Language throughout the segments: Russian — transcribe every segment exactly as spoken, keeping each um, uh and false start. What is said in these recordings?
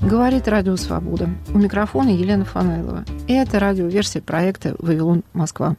Говорит Радио Свобода. У микрофона Елена Фанайлова. И это радиоверсия проекта «Вавилон, Москва».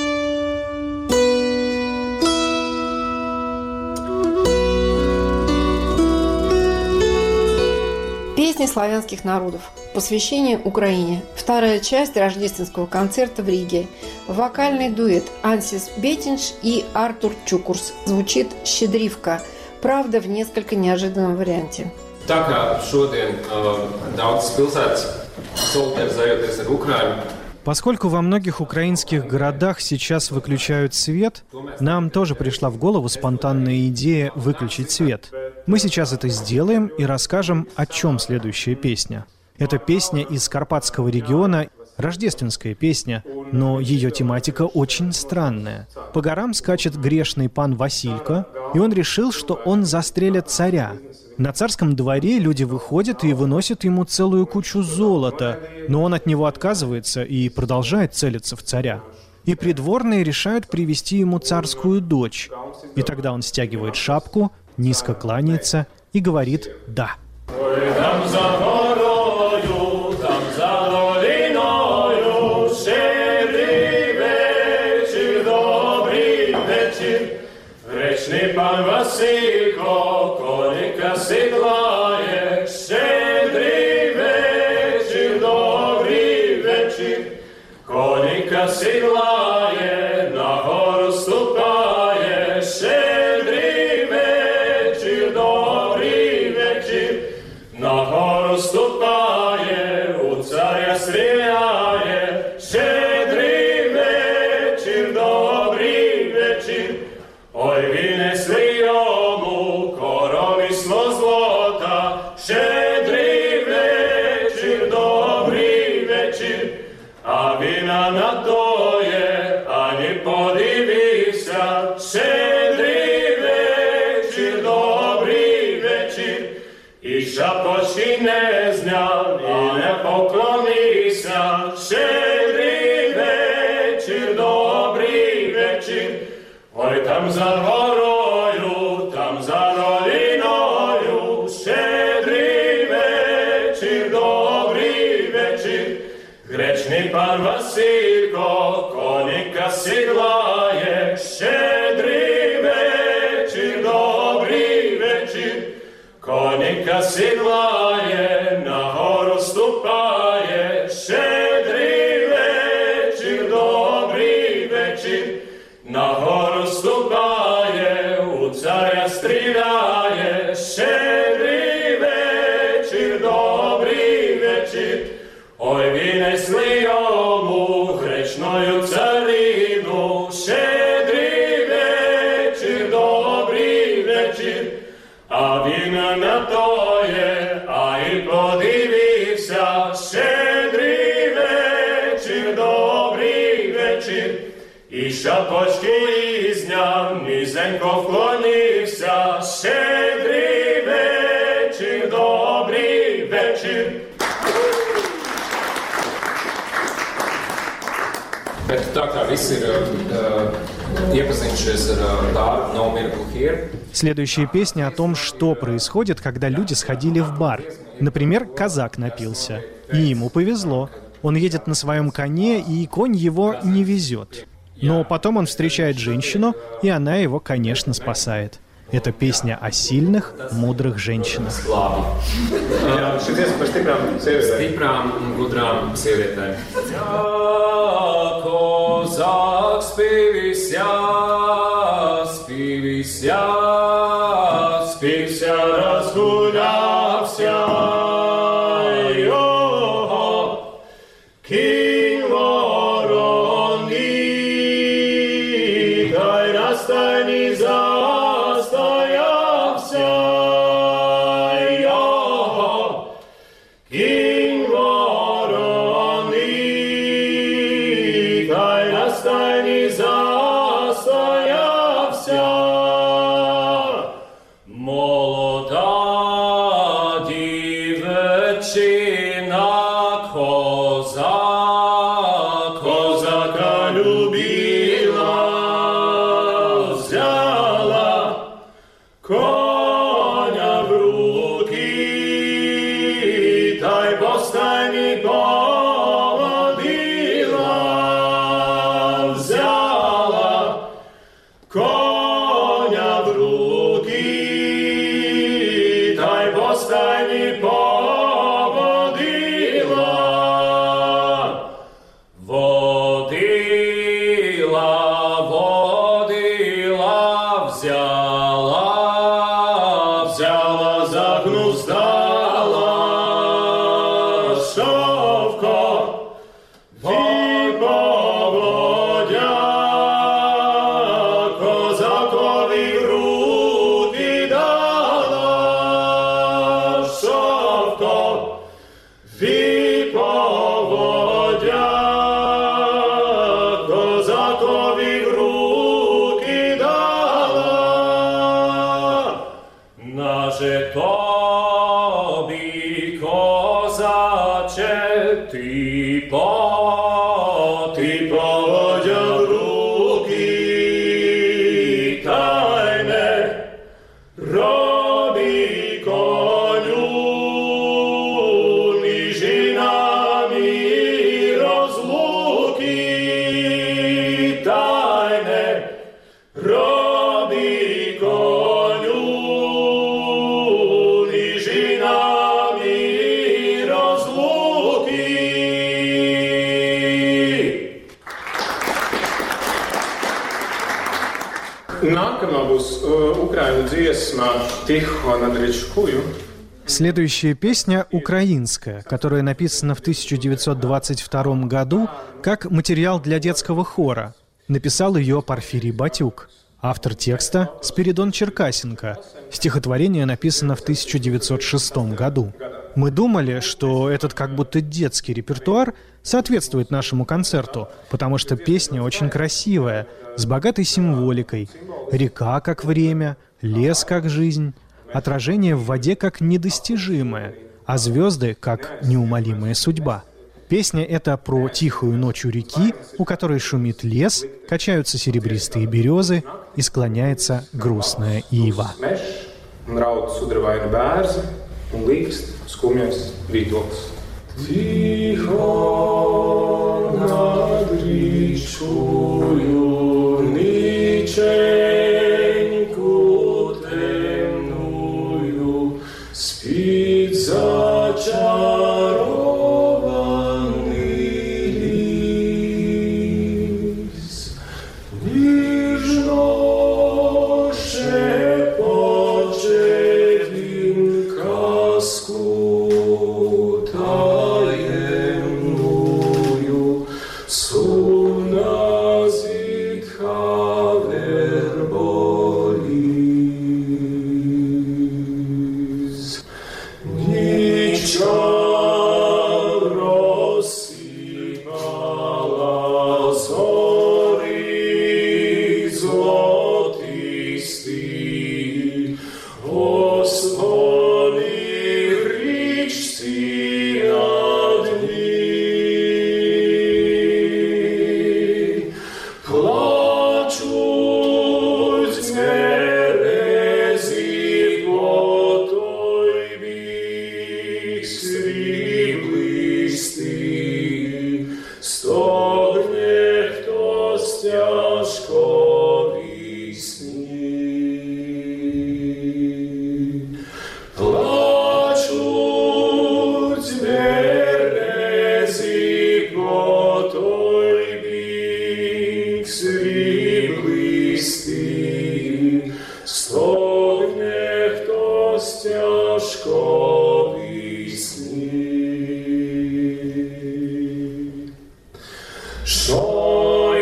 Песни славянских народов. Посвящение Украине. Вторая часть рождественского концерта в Риге. Вокальный дуэт Ансис Бетинш и Артур Чукурс. Звучит «Щедривка». Правда, в несколько неожиданном варианте. Tā kā šodien uh, daudzas pilsētas solidarizējoties ar Ukrainu. Поскольку во многих украинских городах сейчас выключают свет, нам тоже пришла в голову спонтанная идея выключить свет. Мы сейчас это сделаем и расскажем, о чем следующая песня. Это песня из Карпатского региона, рождественская песня, но ее тематика очень странная. По горам скачет грешный пан Василько, и он решил, что он застрелит царя. На царском дворе люди выходят и выносят ему целую кучу золота, но он от него отказывается и продолжает целиться в царя. И придворные решают привести ему царскую дочь. И тогда он стягивает шапку, низко кланяется и говорит «да». Пан Василько, коніка сідлає, щедрий вечір, добрий вечір. Коніка сідлає, на гору ступає, щедрий вечір, добрий вечір. На гору ступає, у царя стріляє, щедрий вечір, добрий вечір. Ой, винесли йому коромисло злота, щедрий вечір, добрий вечір, а вина надоє, ані подивився, щедрий вечір, добрий вечір, і шапочки не зняв, і не поклонився, щедрий вечір, добрий вечір. Ой, там за горою, там за долиною, щедрий вечір, добрий вечір. Гречний пан Василько, коніка сідлає, щедрий вечір, добрий вечір. Коніка сідлає, на гору ступає, щедрий вечір, добрий вечір. На гору ступає, у царя стріляє, щедрий вечір, добрий вечір. Ой, винесли йому гречною царину, щедрий вечір, добрий вечір. А він натоє, а і подивився, щедрий вечір, добрий вечір. І шапочки зняв, низенько вклонився, щедрий вечір, добрий вечір. Bet tā kā visi ir uh, iepazinušies ar uh, darbu No Miracle Here. Следующая песня о том, что происходит, когда люди сходили в бар. Например, казак напился, и ему повезло. Он едет на своем коне, и конь его не везет. Но потом он встречает женщину, и она его, конечно, спасает. Это песня о сильных, мудрых женщинах. Stiprām un gudrām sievietēm. Kozāk spīvis jā, spīvis jā, spīvis jā, razguļāvs jā, jo, kiņ voronī, kai rastaini zastajāvs jā, jo, kiņ voronī, kai rastaini zastajāvs jā. Молода дівчина коза, козака любила, взяла коня в руки, та Kozače, tobi kozače, ti po, ti povođa ruki tajne, robi konju, nižinami rozluki tajne, robi konju, nižinami rozluki. Nākamā būs uh, Ukraiņu dziesma «Tiho над речкою». Следующая песня украинская, которая написана в тысяча девятьсот двадцать втором году как материал для детского хора. Написал ее Порфирий Батюк. Автор текста – Спиридон Черкасенко. Стихотворение написано в тысяча девятьсот шестом году. Мы думали, что этот как будто детский репертуар соответствует нашему концерту, потому что песня очень красивая, с богатой символикой. Река как время, лес как жизнь, отражение в воде как недостижимое, а звезды как неумолимая судьба. Песня эта про тихую ночь у реки, у которой шумит лес, качаются серебристые березы и склоняется грустная ива. Тихо над річкою ніченьку темною спить зачарований ліс. Ніжно шепоче він казку таємною, сумна зітха верболіз. Ніча розсипала зорі золотисті, Господи, річці одні. Плачуть берези по той бік сріблистий, стогне хтось тяжко вісні. Плачуть берези по той бік сріблистий, стогне хтось тяжко вісні. Що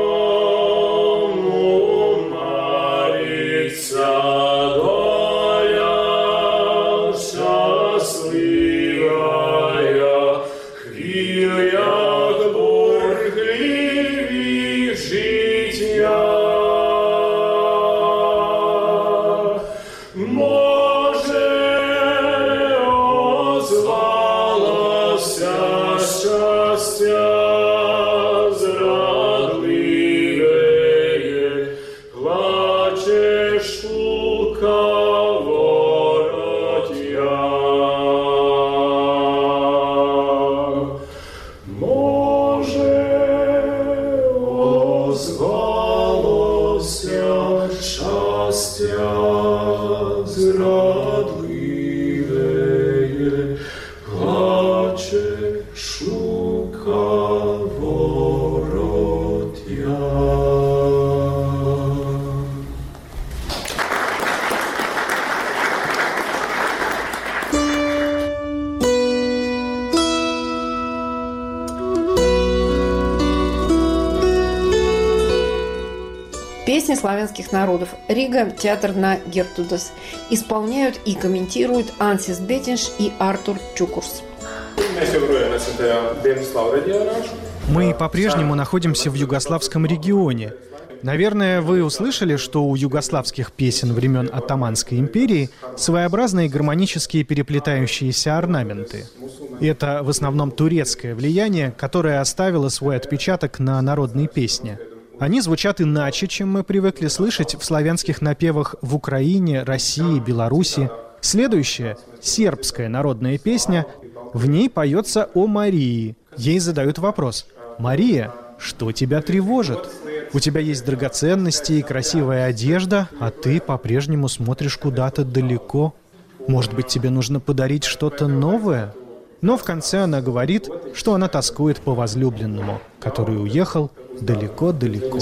йому мариться доля щасливая, хвиль як бурхливі життя. Може, озвалося щастя зрадливеє, плаче штука воротя. Може, озвалося щастя зрадливеє, плаче штука воротя. Песни славянских народов. Рига, театр на Гертудас. Исполняют и комментируют Ансис Бетинш и Артур Чукурс. Мы по-прежнему находимся в югославском регионе. Наверное, вы услышали, что у югославских песен времен Оттоманской империи своеобразные гармонические переплетающиеся орнаменты. Это в основном турецкое влияние, которое оставило свой отпечаток на народной песне. Они звучат иначе, чем мы привыкли слышать в славянских напевах в Украине, России, Беларуси. Следующая — сербская народная песня. В ней поется о Марии. Ей задают вопрос: «Мария, что тебя тревожит? У тебя есть драгоценности и красивая одежда, а ты по-прежнему смотришь куда-то далеко. Может быть, тебе нужно подарить что-то новое?» Но в конце она говорит, что она тоскует по возлюбленному, который уехал далеко-далеко.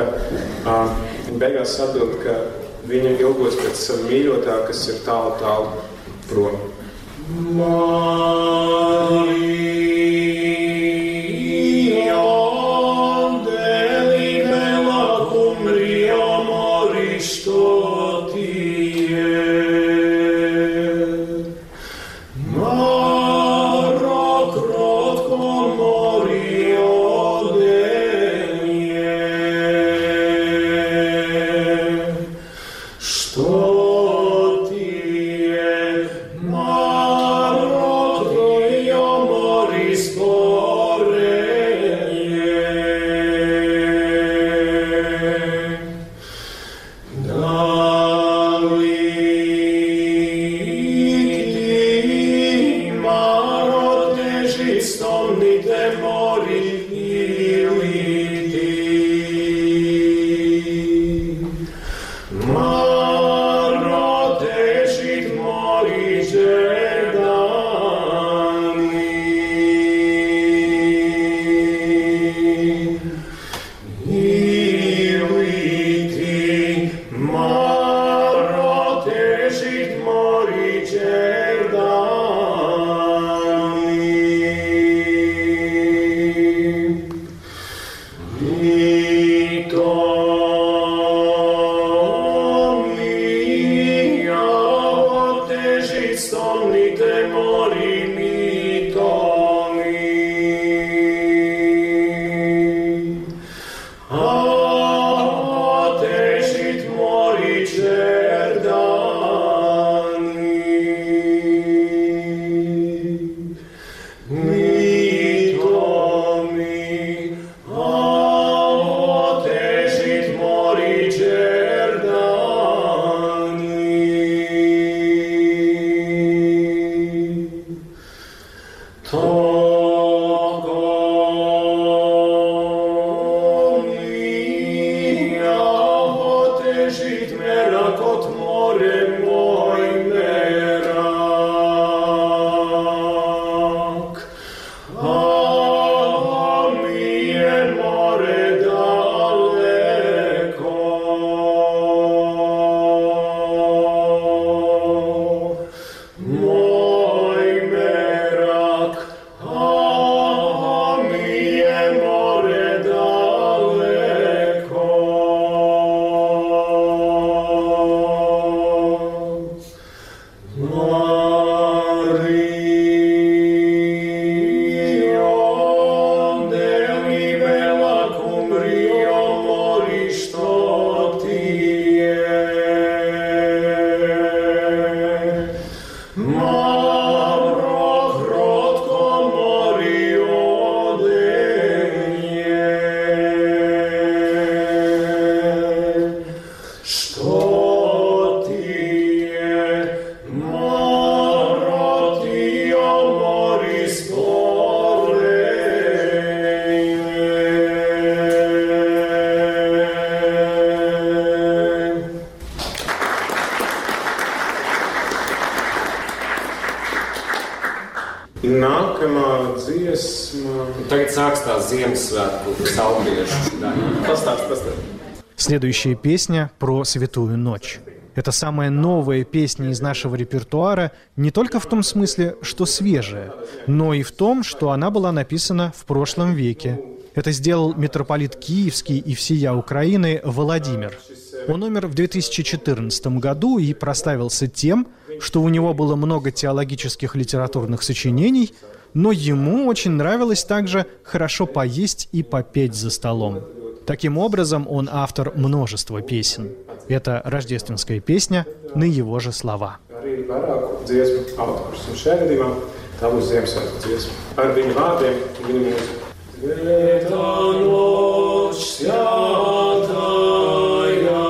Следующая песня про Святую ночь. Это самая новая песня из нашего репертуара не только в том смысле, что свежая, но и в том, что она была написана в прошлом веке. Это сделал митрополит Киевский и всея Украины Владимир. Он умер в две тысячи четырнадцатом году и прославился тем, что у него было много теологических литературных сочинений, но ему очень нравилось также хорошо поесть и попеть за столом. Таким образом, он автор множества песен. Это рождественская песня на его же слова. Arī vairāku dziesmu autors. Un šajā gadījumā tā būs Ziemassvētku dziesma. Ar viņu vārdiem un viņu mūziku. Svētā noč святая,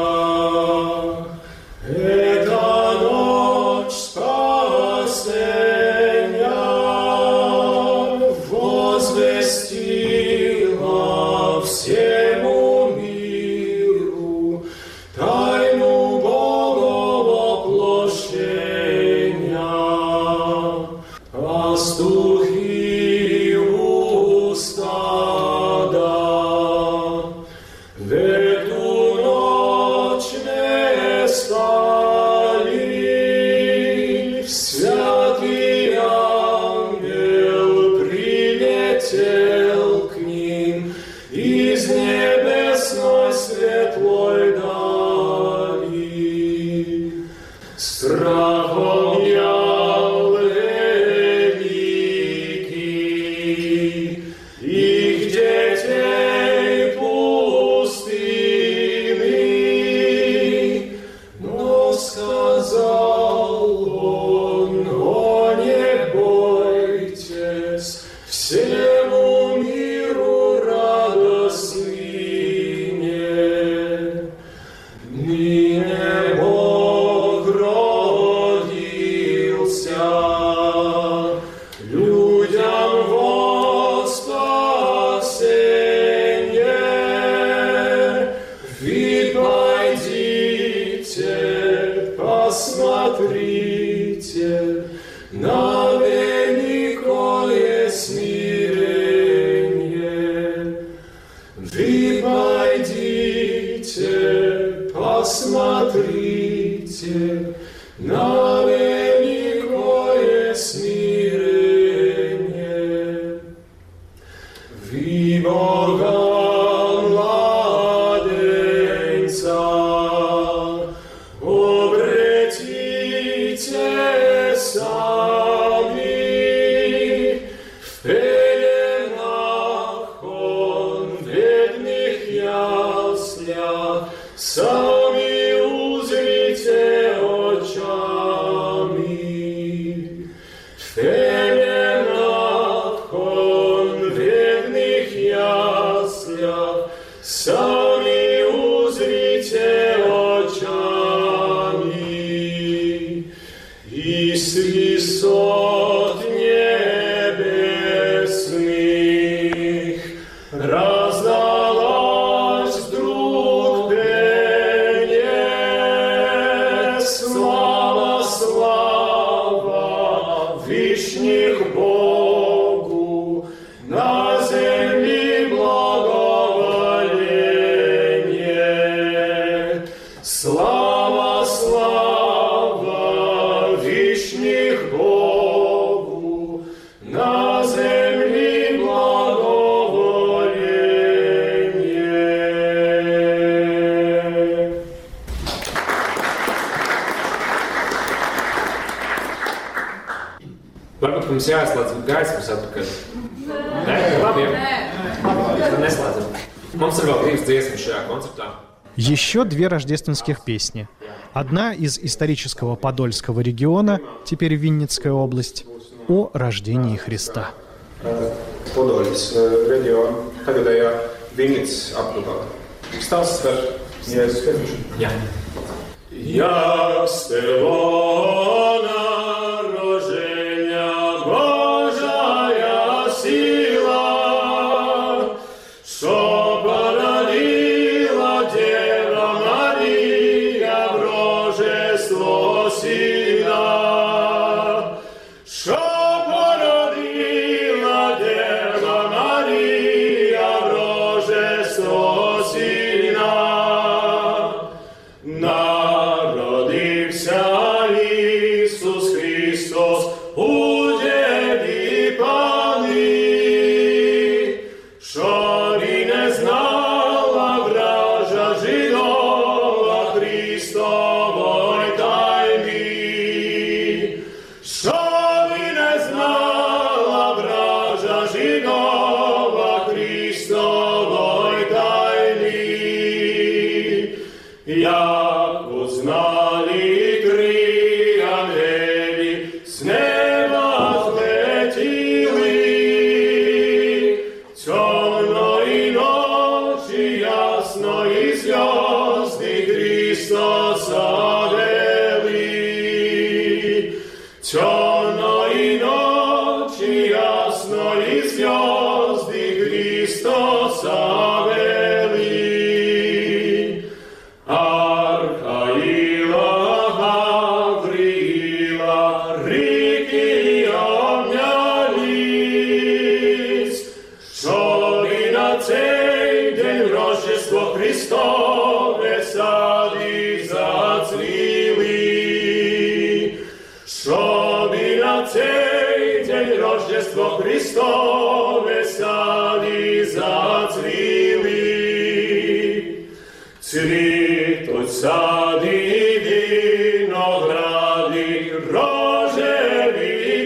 эта ночь спасения возвестила всему миру тайну пастухи у стада в эту ночь не спали. Святый ангел прилетел к ним из небесной светлой дали. Страхом я всему миру радостный мне. Ныне Бог родился, людям во спасение. Вы пойдите, посмотрите на великое смирение. Вы пойдите, посмотрите на великое смирение. Вы Бога младенца обретите сами. В пеленах он в бедных яслях, сами узрите очами. В пеленах он в бедных яслях, сами узрите очами. И с высот небесных раздалась вдруг пение. Слава, слава вышних Богу, на земле благоволение. Слава, слава вышних Богу, на земле благоволение. Varbūt mums jāizslēdz gaismas atpakaļ. Nē, labi, jā. Tad neslēdzam. Mums ir vēl divas dziesmas šajā koncertā. Еще две рождественских песни. Одна из исторического Подольского региона, теперь Винницкая область, о рождении Христа. Podoļas reģiona tagadējā Vinnicas apgabalā. Stāsts par Jēzus pieņemšanu. Jā. Я Стелона, рождения Божая сила, что породила Дева Мария в рожество Сына, что породила Дева Мария в рожество Сына. Народився Ісус Христос у Деві Пани, що Він не знала вража жидова Христової тайни, що Він не знала вража жидова Христової тайни. Христоса вели. Архаила Гавриила реки обнялись, щоби на цей день Рождество Христове сади зацвіли, щоби на цей день Рождество Христове сади зацвіли. Цвітуть сади, виногради, рожеві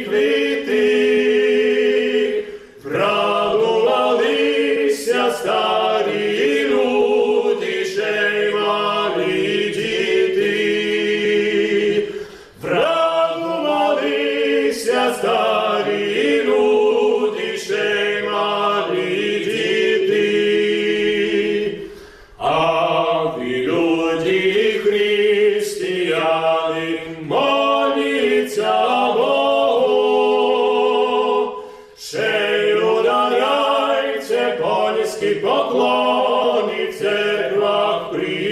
квіти, врадувалися старі люди, ще й малі діти. Врадувалися старі люди, ще й малі діти. А ви, люди християни, моліться Богу, ще й ударяйте панські поклони в церквах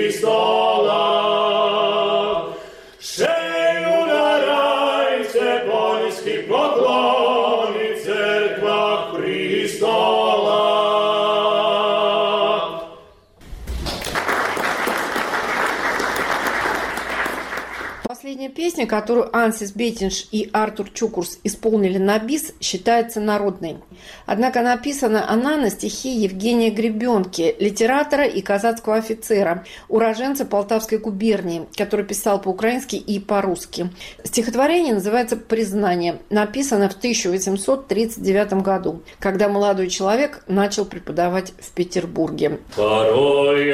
престола. Ще й ударяйте панські поклони в церквах престола. Последняя песня, которую Ансис Бетинш и Артур Чукурс исполнили на бис, считается народной. Однако написана она на стихи Евгения Гребенки, литератора и казацкого офицера, уроженца Полтавской губернии, который писал по-украински и по-русски. Стихотворение называется «Признание», написано в тысяча восемьсот тридцать девятом году, когда молодой человек начал преподавать в Петербурге. Порой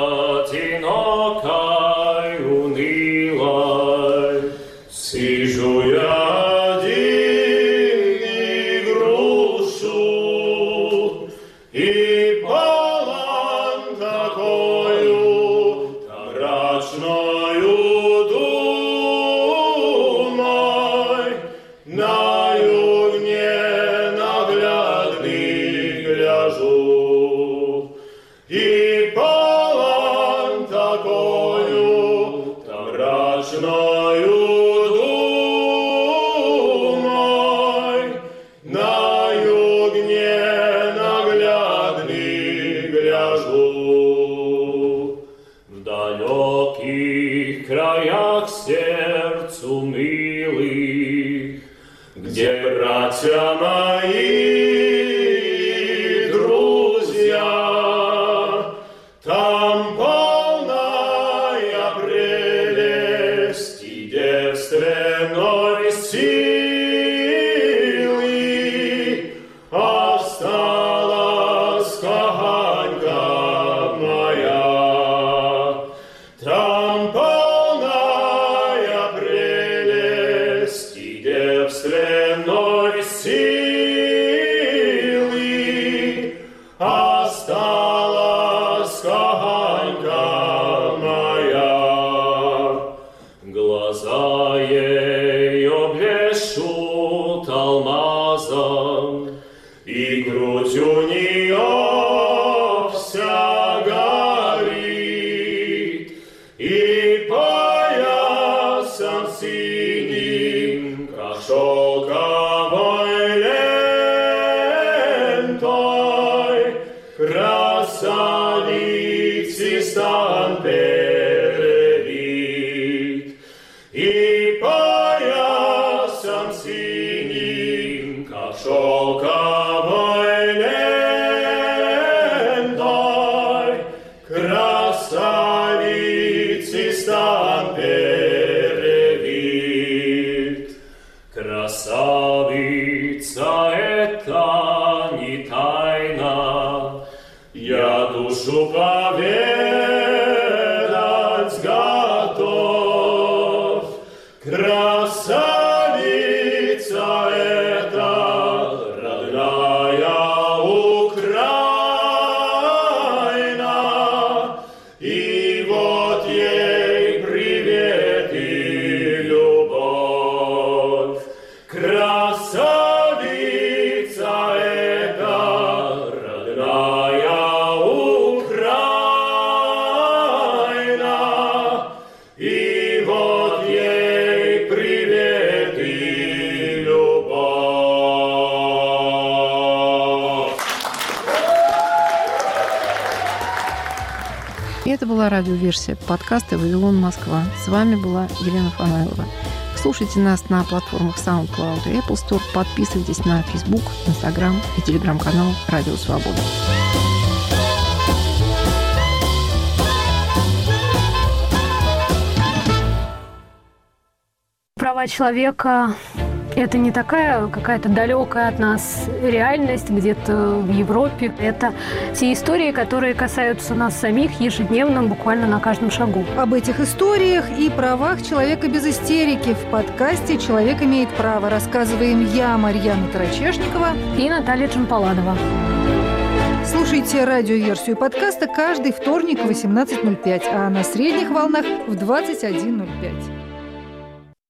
одинокой, унылой, сижу я один и грушу, и полон такою мрачною думой, на юг ненаглядный гляжу, и полон такою мрачною думой, на юг ненаглядный гляжу. В далеких краях сердцу милых, где братья мои, друзья, там полная прелесть и девственной силы осталась каханька моя. Там полная прелесть и девственной силы осталась каханька моя. Глаза ее блещут алмазом, и грудь у нее вся горит, и поясом синим, как шелковой лентой, красавицы стан перевит, и поясом синим, как шелковой лентой, красавицы стан перевит. Красавица это не тайна, я душу поведать готов. Красавица это родная Украина, и вот ей привет и любовь. Красавица это родная Это была радиоверсия подкаста «Вавилон, Москва». С вами была Елена Фанайлова. Слушайте нас на платформах SoundCloud и Apple Store. Подписывайтесь на Facebook, Instagram и телеграм-канал «Радио Свобода». Права человека – это не такая какая-то далекая от нас реальность где-то в Европе. Это те истории, которые касаются нас самих ежедневно, буквально на каждом шагу. Об этих историях и правах человека без истерики в подкасте «Человек имеет право» рассказываем я, Марьяна Тарачешникова И Наталья Джампаладова. Слушайте радиоверсию подкаста каждый вторник в восемнадцать ноль пять, а на средних волнах в двадцать один ноль пять.